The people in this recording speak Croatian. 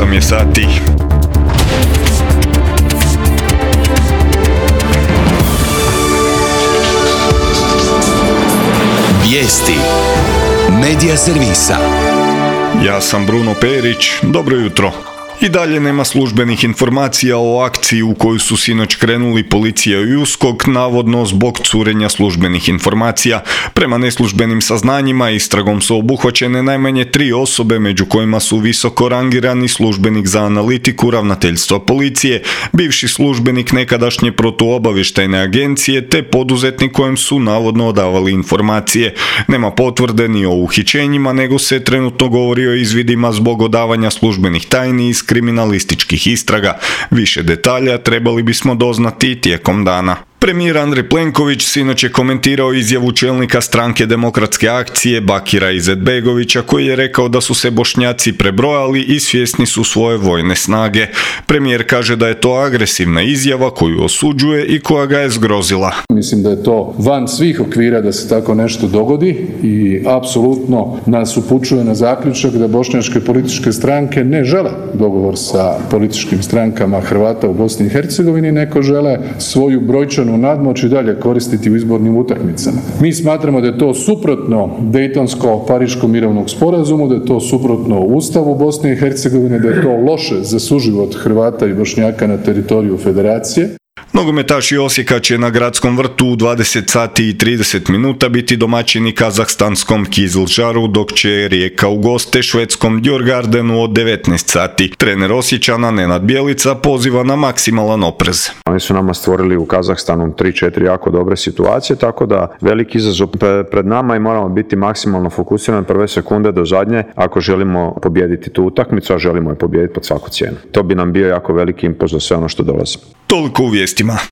8 je sati. Vijesti Medija servisa. Ja sam Bruno Perić, dobro jutro. I dalje nema službenih informacija o akciji u koju su sinoć krenuli policija i USKOK, navodno zbog curenja službenih informacija. Prema neslužbenim saznanjima, istragom su obuhvaćene najmanje 3 osobe, među kojima su visoko rangirani službenik za analitiku ravnateljstva policije, bivši službenik nekadašnje protuobavještajne agencije te poduzetnik kojem su navodno odavali informacije. Nema potvrde ni o uhićenjima, nego se trenutno govori o izvidima zbog odavanja službenih tajni iz kriminalističkih istraga. Više detalja trebali bismo doznati tijekom dana. Premijer Andrej Plenković sinoć je komentirao izjavu čelnika stranke Demokratske akcije Bakira Izetbegovića, koji je rekao da su se Bošnjaci prebrojali i svjesni su svoje vojne snage. Premijer kaže da je to agresivna izjava koju osuđuje i koja ga je zgrozila. Mislim da je to van svih okvira da se tako nešto dogodi i apsolutno nas upućuje na zaključak da bošnjačke političke stranke ne žele dogovor sa političkim strankama Hrvata u Bosni i Hercegovini, nego žele svoju brojčanu nadmoć i dalje koristiti u izbornim utakmicama. Mi smatramo da je to suprotno Dejtonsko-Pariškom mirovnog sporazumu, da je to suprotno Ustavu Bosne i Hercegovine, da je to loše za suživot Hrvata i Bošnjaka na teritoriju Federacije. Nogometaši Osijeka će na Gradskom vrtu u 20 sati i 30 minuta biti domaćini kazahstanskom Kizilžaru, dok će Rijeka u goste švedskom Djurgardenu od 19 sati. Trener Osječana Nenad Bjelica poziva na maksimalan oprez. Oni su nama stvorili u Kazahstanu 3-4 jako dobre situacije, tako da veliki izazov pred nama i moramo biti maksimalno fokusirani prve sekunde do zadnje ako želimo pobijediti tu utakmicu, a želimo je pobijediti pod svaku cijenu. To bi nam bio jako veliki impuls za sve ono što dolazi. Toliko u vijestima.